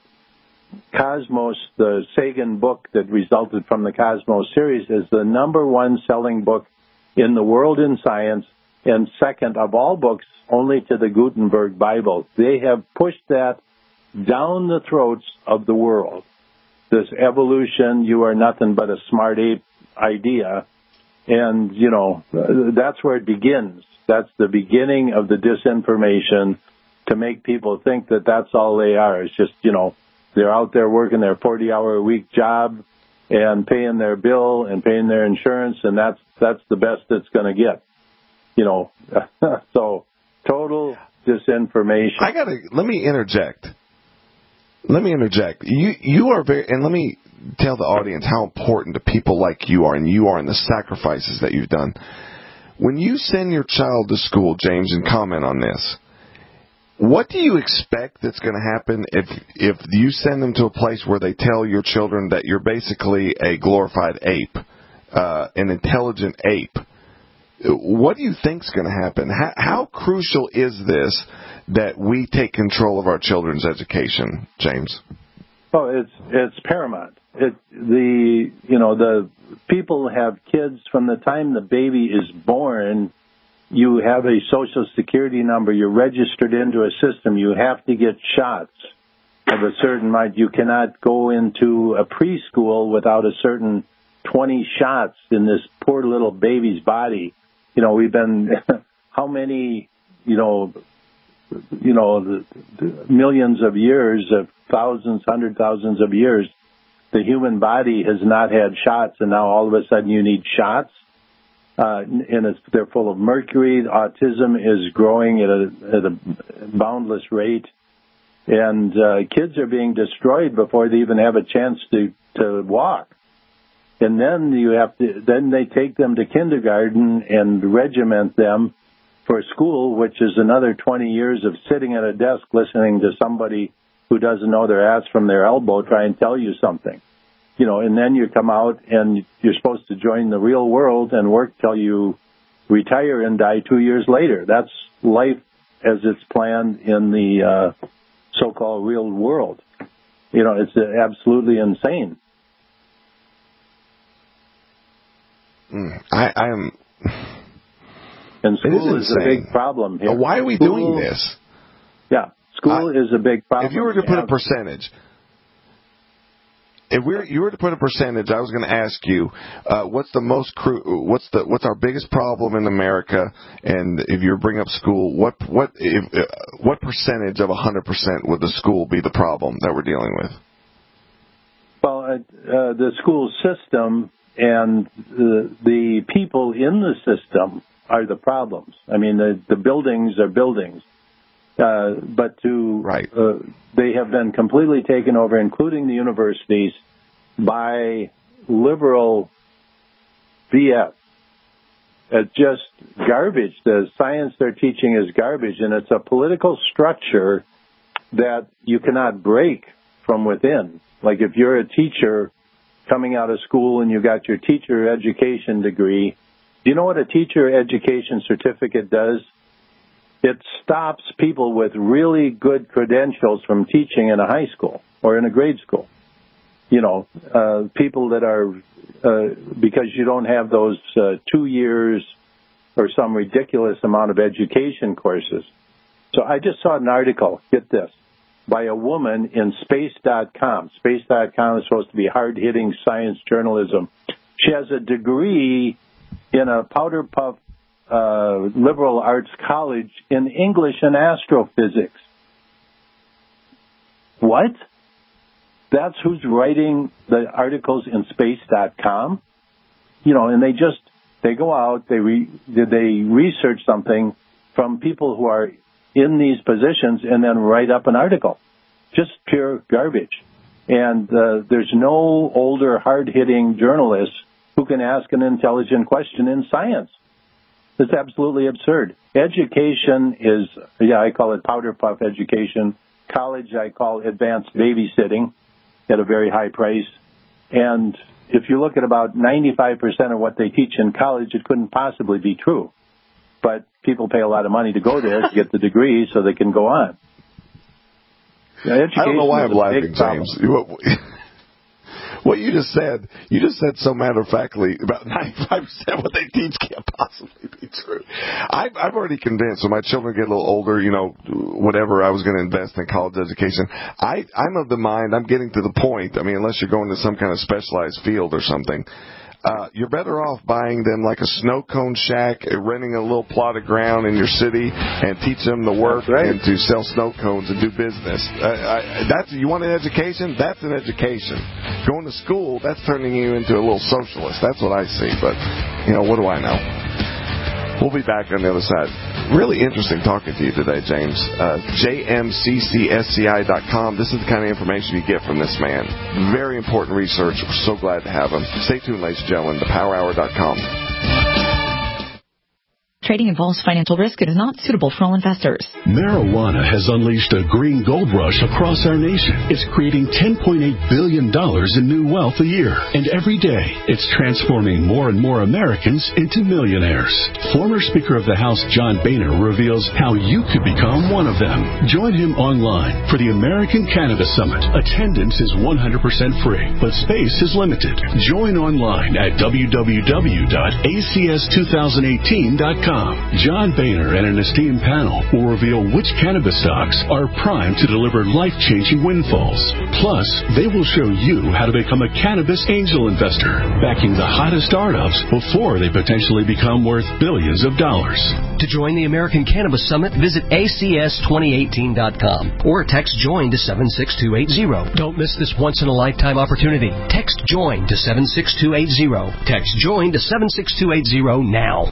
[SPEAKER 4] Cosmos, the Sagan book that resulted from the Cosmos series, is the number one selling book in the world in science, and second of all books only to the Gutenberg Bible. They have pushed that down the throats of the world. This evolution, you are nothing but a smart ape idea. And, you know, that's where it begins. That's the beginning of the disinformation to make people think that that's all they are. It's just, you know, they're out there working their forty-hour-a-week job and paying their bill and paying their insurance, and that's that's the best it's going to get. You know, so total disinformation.
[SPEAKER 2] I gotta let me interject. Let me interject. You you are very, and let me tell the audience how important to people like you are, and you are, and the sacrifices that you've done. When you send your child to school, James, and comment on this, what do you expect that's going to happen if if you send them to a place where they tell your children that you're basically a glorified ape, uh, an intelligent ape? what do you think's going to happen? How, how crucial is this that we take control of our children's education, James?
[SPEAKER 4] Oh, it's it's paramount. It the you know the people have kids from the time the baby is born. You have a social security number. You're registered into a system. You have to get shots of a certain amount. You cannot go into a preschool without a certain twenty shots in this poor little baby's body. You know, we've been how many you know. you know, the, the millions of years, of thousands, hundred thousands of years, the human body has not had shots, and now all of a sudden you need shots, uh, and it's, they're full of mercury. Autism is growing at a, at a boundless rate, and uh, kids are being destroyed before they even have a chance to, to walk. And then you have to, then they take them to kindergarten and regiment them for school, which is another twenty years of sitting at a desk listening to somebody who doesn't know their ass from their elbow try and tell you something. You know, and then you come out and you're supposed to join the real world and work till you retire and die two years later. That's life as it's planned in the uh, so-called real world. You know, it's absolutely insane.
[SPEAKER 2] Mm, I, I am...
[SPEAKER 4] And school
[SPEAKER 2] is
[SPEAKER 4] is a big problem here.
[SPEAKER 2] Why are we
[SPEAKER 4] school,
[SPEAKER 2] doing this?
[SPEAKER 4] Yeah, school uh, is a big problem.
[SPEAKER 2] If you were to put a percentage, if we you were to put a percentage, I was going to ask you, uh, what's the most cru- what's the what's our biggest problem in America? And if you bring up school, what what if, uh, what percentage of a hundred percent would the school be the problem that we're dealing with?
[SPEAKER 4] Well, uh, uh, the school system and the, the people in the system are the problems. I mean, the, the buildings are buildings, uh, but to
[SPEAKER 2] right.
[SPEAKER 4] uh, they have been completely taken over, including the universities, by liberal B S. It's just garbage. The science they're teaching is garbage, and it's a political structure that you cannot break from within. Like if you're a teacher coming out of school and you got your teacher education degree, do you know what a teacher education certificate does? It stops people with really good credentials from teaching in a high school or in a grade school. You know, uh, people that are, uh, because you don't have those uh, two years or some ridiculous amount of education courses. So I just saw an article, get this, by a woman in space dot com. space dot com is supposed to be hard-hitting science journalism. She has a degree in a powder puff uh, liberal arts college in English and astrophysics. What? That's who's writing the articles in space dot com? You know, and they just, they go out, they re, they research something from people who are in these positions and then write up an article. Just pure garbage. And uh, there's no older, hard-hitting journalists who can ask an intelligent question in science. It's absolutely absurd. Education is, yeah, I call it powder puff education. College, I call advanced babysitting at a very high price. And if you look at about ninety-five percent of what they teach in college, it couldn't possibly be true. But people pay a lot of money to go there to get the degree so they can go on. Now,
[SPEAKER 2] I don't know why I'm laughing, James. What you just said, you just said so matter-of-factly, about ninety-five percent of what they teach can't possibly be true. I've, I've already convinced, when my children get a little older, you know, whatever I was going to invest in college education, I, I'm of the mind, I'm getting to the point, I mean, unless you're going to some kind of specialized field or something, Uh, you're better off buying them like a snow cone shack, renting a little plot of ground in your city, and teach them to work right. and to sell snow cones and do business. Uh, I, that's you want an education? That's an education. Going to school, that's turning you into a little socialist. That's what I see. But you know, what do I know? We'll be back on the other side. Really interesting talking to you today, James. Uh, J M C C S C I dot com. This is the kind of information you get from this man. Very important research. We're so glad to have him. Stay tuned, ladies and gentlemen. the power hour dot com.
[SPEAKER 17] trading involves financial risk. It is not suitable for all investors.
[SPEAKER 3] Marijuana has unleashed a green gold rush across our nation. It's creating ten point eight billion dollars in new wealth a year. And every day, it's transforming more and more Americans into millionaires. Former Speaker of the House John Boehner reveals how you could become one of them. Join him online for the American Cannabis Summit. Attendance is one hundred percent free, but space is limited. Join online at w w w dot a c s two thousand eighteen dot com. John Boehner and an esteemed panel will reveal which cannabis stocks are primed to deliver life-changing windfalls. Plus, they will show you how to become a cannabis angel investor, backing the hottest startups before they potentially become worth billions of dollars.
[SPEAKER 22] To join the American Cannabis Summit, visit a c s twenty eighteen dot com or text JOIN to seven six two eight zero. Don't miss this once-in-a-lifetime opportunity. Text JOIN to seven six two eight zero. Text JOIN to seven six two eight zero now.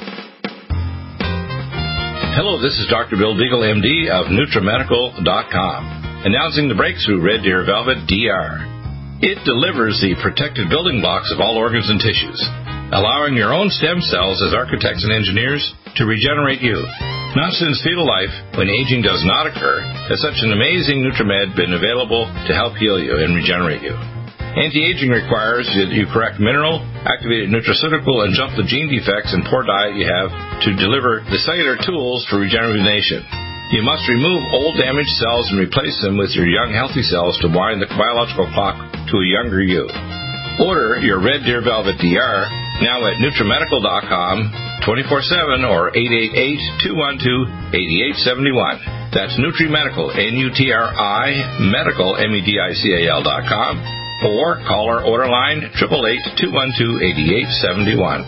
[SPEAKER 23] Hello, this is Doctor Bill Deagle, M D of NutriMedical dot com, announcing the breakthrough Red Deer Velvet D R. It delivers the protected building blocks of all organs and tissues, allowing your own stem cells as architects and engineers to regenerate you. Not since fetal life, when aging does not occur, has such an amazing NutriMed been available to help heal you and regenerate you. Anti-aging requires that you correct mineral, activated nutraceutical, and jump the gene defects and poor diet you have to deliver the cellular tools for regeneration. You must remove old damaged cells and replace them with your young healthy cells to wind the biological clock to a younger you. Order your Red Deer Velvet D R now at NutriMedical dot com, twenty-four seven or eight eight eight, two one two, eight eight seven one. That's NutriMedical, N U T R I, medical, M E D I C A L dot com. Or call our order line, eight eight eight, two one two, eight eight seven one.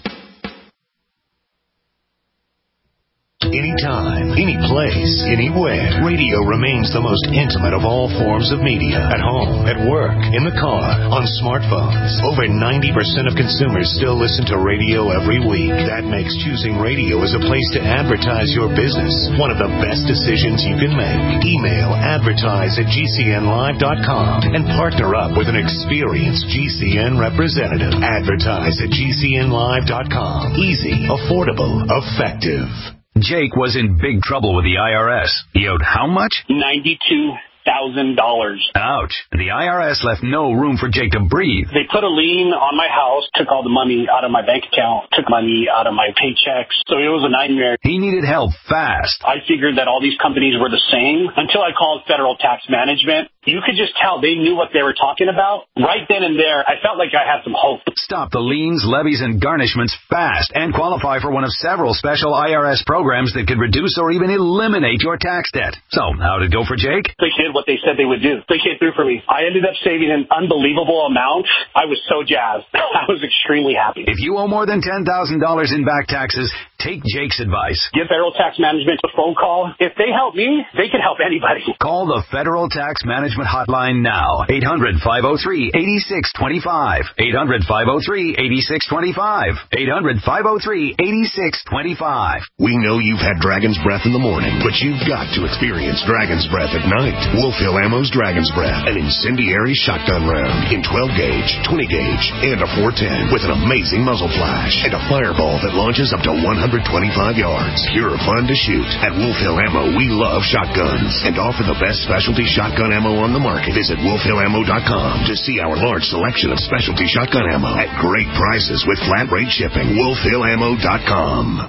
[SPEAKER 10] Anytime, any place, anywhere, radio remains the most intimate of all forms of media. At home, at work, in the car, on smartphones. Over ninety percent of consumers still listen to radio every week. That makes choosing radio as a place to advertise your business one of the best decisions you can make. Email advertise at g c n live dot com and partner up with an experienced G C N representative. Advertise at g c n live dot com. Easy, affordable, effective.
[SPEAKER 24] Jake was in big trouble with the I R S. He owed how much?
[SPEAKER 25] ninety-two thousand dollars.
[SPEAKER 24] Ouch. The I R S left no room for Jake to breathe.
[SPEAKER 25] They put a lien on my house, took all the money out of my bank account, took money out of my paychecks. So it was a nightmare.
[SPEAKER 24] He needed help fast.
[SPEAKER 25] I figured that all these companies were the same until I called Federal Tax Management. You could just tell they knew what they were talking about. Right then and there, I felt like I had some hope.
[SPEAKER 24] Stop the liens, levies, and garnishments fast and qualify for one of several special I R S programs that could reduce or even eliminate your tax debt. So, how'd it go for Jake?
[SPEAKER 25] They did what they said they would do. They came through for me. I ended up saving an unbelievable amount. I was so jazzed. I was extremely happy.
[SPEAKER 24] If you owe more than ten thousand dollars in back taxes, take Jake's advice.
[SPEAKER 25] Give Federal Tax Management a phone call. If they help me, they can help anybody.
[SPEAKER 24] Call the Federal Tax Management Hotline now. eight hundred, five oh three, eight six two five. eight hundred, five oh three, eight six two five. eight hundred, five oh three, eight six two five.
[SPEAKER 10] We know you've had Dragon's Breath in the morning, but you've got to experience Dragon's Breath at night. Wolf Hill Ammo's Dragon's Breath, an incendiary shotgun round in twelve gauge, twenty gauge, and a four ten with an amazing muzzle flash and a fireball that launches up to one hundred twenty-five yards. Pure fun to shoot. At Wolf Hill Ammo, we love shotguns and offer the best specialty shotgun ammo on the market. Visit wolf hill ammo dot com to see our large selection of specialty shotgun ammo at great prices with flat rate shipping. wolf hill ammo dot com.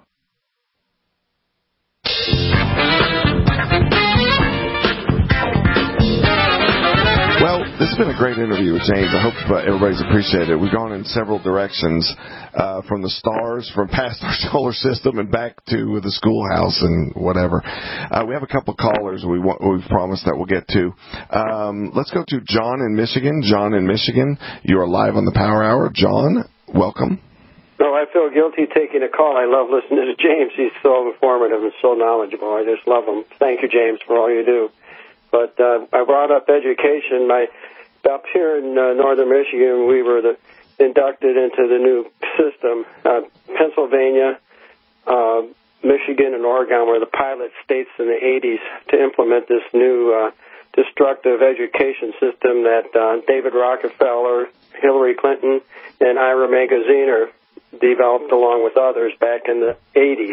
[SPEAKER 2] Well, this has been a great interview with James. I hope uh, everybody's appreciated it. We've gone in several directions, uh, from the stars, from past our solar system, and back to the schoolhouse and whatever. Uh, we have a couple callers we want, we've promised that we'll get to. Um, let's go to John in Michigan. John in Michigan, you are live on the Power Hour. John, welcome.
[SPEAKER 26] No, I feel guilty taking a call. I love listening to James. He's so informative and so knowledgeable. I just love him. Thank you, James, for all you do. But uh, I brought up education. My up here in uh, northern Michigan, we were the, inducted into the new system. Uh, Pennsylvania, uh, Michigan, and Oregon were the pilot states in the eighties to implement this new uh, destructive education system that uh, David Rockefeller, Hillary Clinton, and Ira Magaziner developed along with others back in the eighties.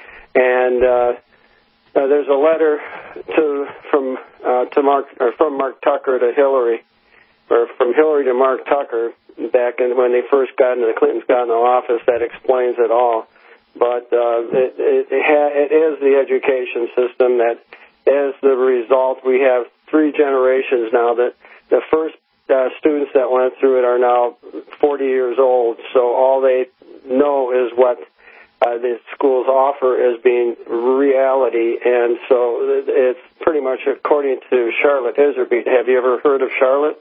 [SPEAKER 26] And uh, uh, there's a letter to from uh, to Mark or from Mark Tucker to Hillary, or from Hillary to Mark Tucker back in when they first got into the Clintons got into office that explains it all. But uh, it, it, it, ha- it is the education system that, as the result, we have three generations now that the first uh, students that went through it are now forty years old. So all they know is what uh, the schools offer as being reality. And so it's pretty much according to Charlotte Iserbyt. Have you ever heard of Charlotte?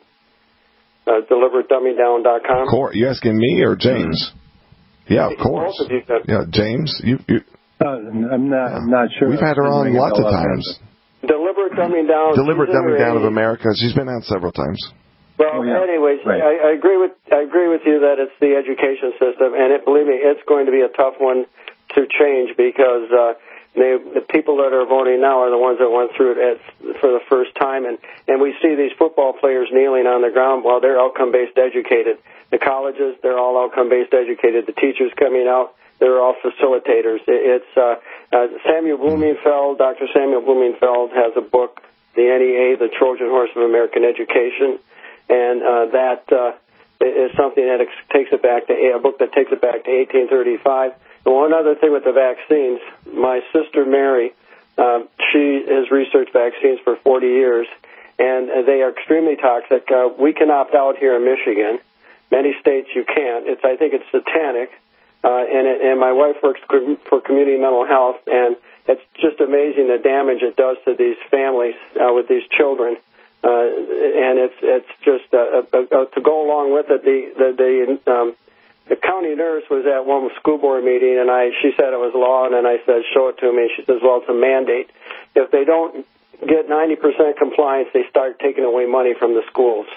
[SPEAKER 26] Uh, deliberate dumbing down dot com.
[SPEAKER 2] You asking me or James? Mm-hmm. Yeah, of course.
[SPEAKER 26] Both of you said,
[SPEAKER 2] yeah, James, you. you
[SPEAKER 4] uh, I'm not. Yeah. I'm not sure.
[SPEAKER 2] We've had her on lots of times.
[SPEAKER 26] Deliberate dumbing down.
[SPEAKER 2] Deliberate dumbing down of America. She's been on several times.
[SPEAKER 26] Well, oh, yeah. anyways,
[SPEAKER 4] right.
[SPEAKER 26] I, I agree with I agree with you that it's the education system, and it, believe me, it's going to be a tough one to change because uh, they, the people that are voting now are the ones that went through it at, for the first time, and and we see these football players kneeling on the ground while they're outcome-based educated. The colleges, they're all outcome-based educated. The teachers coming out, they're all facilitators. It's uh, uh, Samuel Blumenfeld, Doctor Samuel Blumenfeld has a book, the N E A, the Trojan Horse of American Education, and uh, that uh, is something that ex- takes it back to a book that takes it back to eighteen thirty-five. And one other thing with the vaccines, my sister Mary, uh, she has researched vaccines for forty years, and they are extremely toxic. Uh, we can opt out here in Michigan. Many states you can't. It's I think it's satanic, uh, and it, and my wife works for community mental health, and it's just amazing the damage it does to these families uh, with these children, uh, and it's it's just uh, uh, uh, to go along with it. The the the, um, the county nurse was at one school board meeting, and I she said it was law, and then I said show it to me. She says, well, it's a mandate. If they don't get ninety percent compliance, they start taking away money from the schools.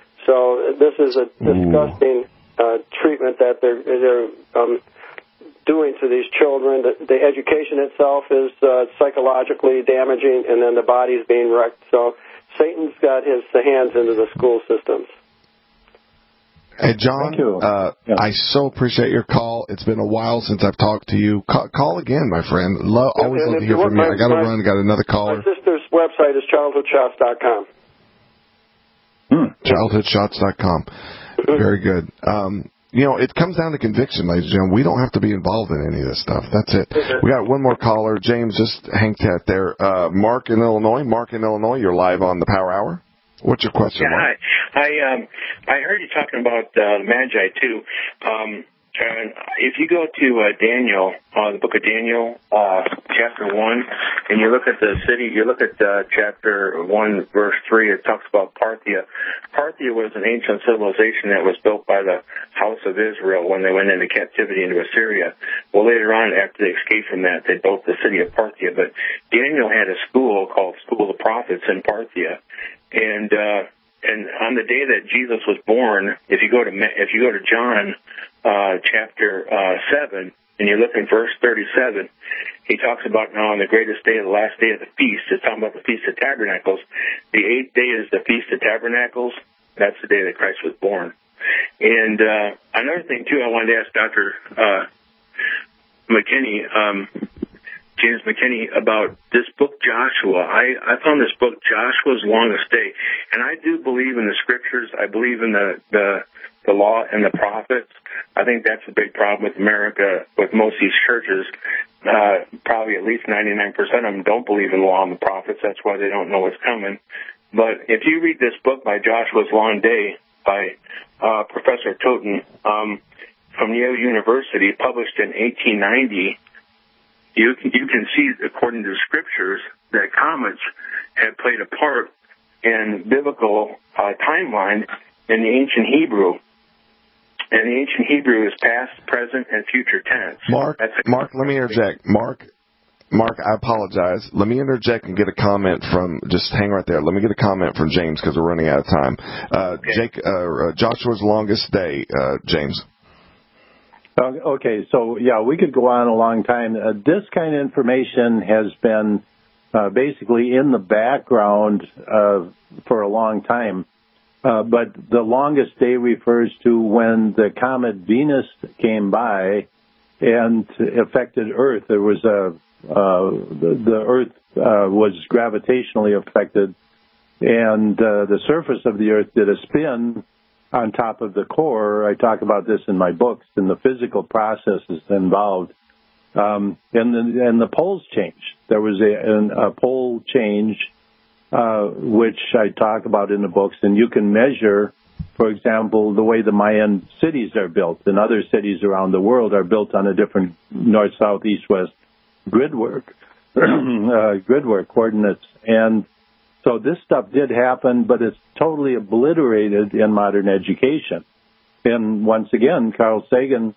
[SPEAKER 26] So this is a disgusting uh, treatment that they're, they're um, doing to these children. The, the education itself is uh, psychologically damaging, and then the body's being wrecked. So Satan's got his hands into the school systems.
[SPEAKER 2] Hey, John, uh, yeah. I so appreciate your call. It's been a while since I've talked to you. Call, call again, my friend. Lo- always and love to hear from you. I got to run. Got another caller.
[SPEAKER 26] My sister's website is childhood shots dot com.
[SPEAKER 2] Hmm. childhood shots dot com. Very good. Um, you know, it comes down to conviction, ladies and gentlemen. We don't have to be involved in any of this stuff. That's it. We got one more caller. James, just hang tight there. Uh, Mark in Illinois. Mark in Illinois, you're live on the Power Hour. What's your question,
[SPEAKER 1] yeah,
[SPEAKER 2] Mark?
[SPEAKER 1] Hi. I, um, I heard you talking about uh, the Magi, too. Um, And if you go to uh, Daniel, uh, the book of Daniel, uh, chapter one, and you look at the city, you look at uh, chapter one, verse three, it talks about Parthia. Parthia was an ancient civilization that was built by the house of Israel when they went into captivity into Assyria. Well, later on, after they escaped from that, they built the city of Parthia. But Daniel had a school called School of the Prophets in Parthia. And uh, and on the day that Jesus was born, if you go to if you go to John, Uh, chapter uh, seven, and you look in verse thirty-seven, he talks about now on the greatest day of the last day of the feast. It's talking about the Feast of Tabernacles. The eighth day is the Feast of Tabernacles. That's the day that Christ was born. And uh, another thing, too, I wanted to ask Doctor Uh, McKinney, um, James McKinney, about this book, Joshua. I, I found this book, Joshua's Longest Day, and I do believe in the Scriptures. I believe in the, the the law and the prophets. I think that's a big problem with America, with most of these churches. Uh, probably at least ninety-nine percent of them don't believe in the law and the prophets. That's why they don't know what's coming. But if you read this book by Joshua's Long Day by uh, Professor Totten um, from Yale University, published in eighteen ninety, you can, you can see, according to the scriptures, that comets had played a part in biblical uh, timeline in the ancient Hebrew. And the ancient Hebrew is past, present, and future tense.
[SPEAKER 2] Mark, Mark, let me interject. Mark, Mark, I apologize. Let me interject and get a comment from, just hang right there. Let me get a comment from James because we're running out of time. Uh, okay. Jake, uh, Joshua's Longest Day, uh, James.
[SPEAKER 4] Uh, okay, so, yeah, we could go on a long time. Uh, this kind of information has been uh, basically in the background uh, for a long time. Uh, but the longest day refers to when the comet Venus came by and affected Earth. There was a uh, the, the Earth uh, was gravitationally affected, and uh, the surface of the Earth did a spin on top of the core. I talk about this in my books and the physical processes involved. Um, and, the, and the poles changed. There was a, an, a pole change, uh, which I talk about in the books, and you can measure, for example, the way the Mayan cities are built, and other cities around the world are built on a different north, south, east, west grid work, uh, grid work coordinates. And so this stuff did happen, but it's totally obliterated in modern education. And once again, Carl Sagan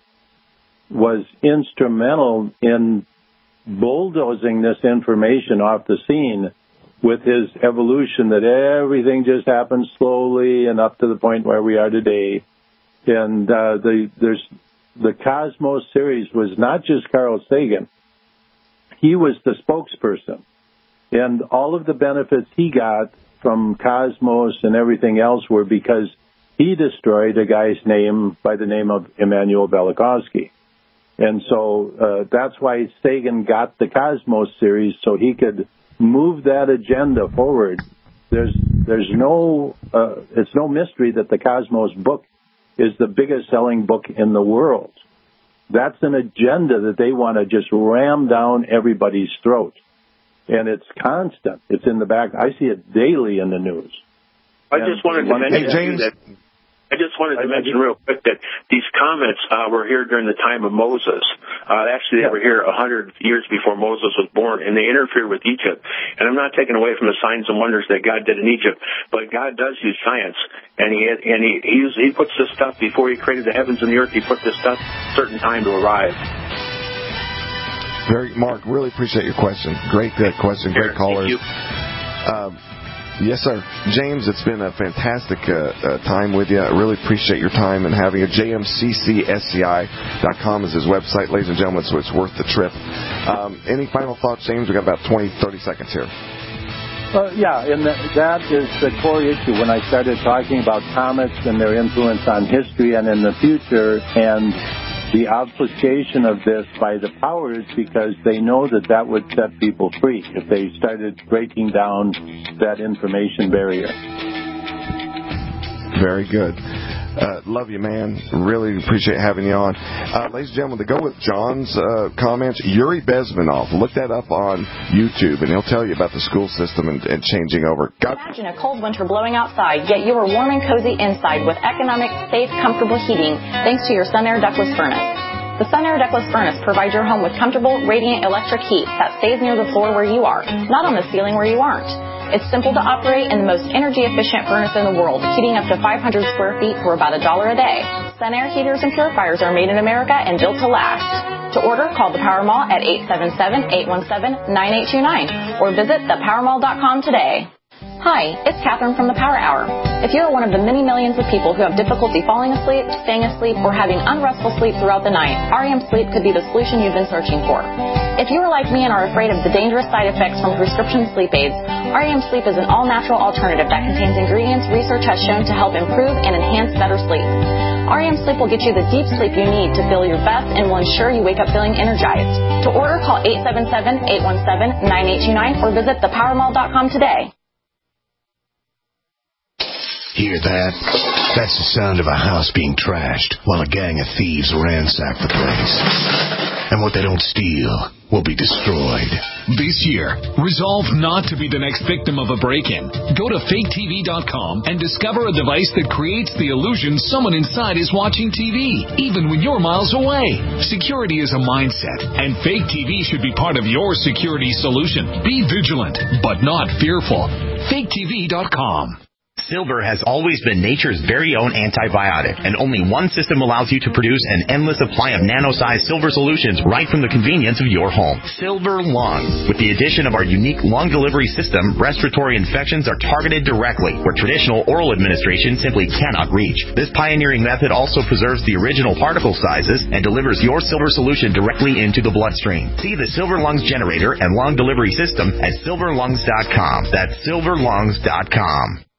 [SPEAKER 4] was instrumental in bulldozing this information off the scene with his evolution, that everything just happened slowly and up to the point where we are today. And uh, the there's the Cosmos series was not just Carl Sagan. He was the spokesperson. And all of the benefits he got from Cosmos and everything else were because he destroyed a guy's name by the name of Immanuel Velikovsky. And so uh, that's why Sagan got the Cosmos series, so he could move that agenda forward. There's there's no uh, it's no mystery that the Cosmos book is the biggest selling book in the world. That's an agenda that they want to just ram down everybody's throat. And it's constant. It's in the back. I see it daily in the news.
[SPEAKER 1] I and just wanted to mention hey, James. that. I just wanted to I, mention I, real quick that these comets uh, were here during the time of Moses. Uh, actually, they yeah. were here a hundred years before Moses was born, and they interfered with Egypt. And I'm not taking away from the signs and wonders that God did in Egypt, but God does use science, and he and he he, used, he puts this stuff before he created the heavens and the earth. He put this stuff at a certain time to arrive.
[SPEAKER 2] Very, Mark, really appreciate your question. Great uh, question. Great callers. Um, yes, sir. James, it's been a fantastic uh, uh, time with you. I really appreciate your time and having it. J M C C S C I dot com is his website, ladies and gentlemen, so it's worth the trip. Um, any final thoughts, James? We've got about twenty, thirty seconds here.
[SPEAKER 4] Uh, yeah, and the, that is the core issue when I started talking about comets and their influence on history and in the future, and the obfuscation of this by the powers, because they know that that would set people free if they started breaking down that information barrier.
[SPEAKER 2] Very good. Uh, love you, man. Really appreciate having you on. Uh, ladies and gentlemen, to go with John's uh, comments, Yuri Bezmenov, look that up on YouTube, and he'll tell you about the school system and, and changing over. God-
[SPEAKER 5] Imagine a cold winter blowing outside, yet you are warm and cozy inside with economic, safe, comfortable heating thanks to your Sunair ductless furnace. The Sunair ductless furnace provides your home with comfortable, radiant electric heat that stays near the floor where you are, not on the ceiling where you aren't. It's simple to operate and the most energy-efficient furnace in the world, heating up to five hundred square feet for about a dollar a day. Sunair heaters and purifiers are made in America and built to last. To order, call the Power Mall at eight seven seven, eight one seven, nine eight two nine or visit the power mall dot com today. Hi, it's Catherine from the Power Hour. If you're one of the many millions of people who have difficulty falling asleep, staying asleep, or having unrestful sleep throughout the night, R E M Sleep could be the solution you've been searching for. If you are like me and are afraid of the dangerous side effects from prescription sleep aids, R E M Sleep is an all-natural alternative that contains ingredients research has shown to help improve and enhance better sleep. R E M Sleep will get you the deep sleep you need to feel your best and will ensure you wake up feeling energized. To order, call eight seven seven, eight one seven, nine eight two nine or visit the power mall dot com today.
[SPEAKER 10] Hear that? That's the sound of a house being trashed while a gang of thieves ransack the place. And what they don't steal will be destroyed.
[SPEAKER 6] This year, resolve not to be the next victim of a break-in. Go to fake T V dot com and discover a device that creates the illusion someone inside is watching T V, even when you're miles away. Security is a mindset, and Fake T V should be part of your security solution. Be vigilant, but not fearful. fake T V dot com.
[SPEAKER 7] Silver has always been nature's very own antibiotic, and only one system allows you to produce an endless supply of nano-sized silver solutions right from the convenience of your home. Silver Lungs. With the addition of our unique lung delivery system, respiratory infections are targeted directly, where traditional oral administration simply cannot reach. This pioneering method also preserves the original particle sizes and delivers your silver solution directly into the bloodstream. See the Silver Lungs generator and lung delivery system at silver lungs dot com. That's silver lungs dot com.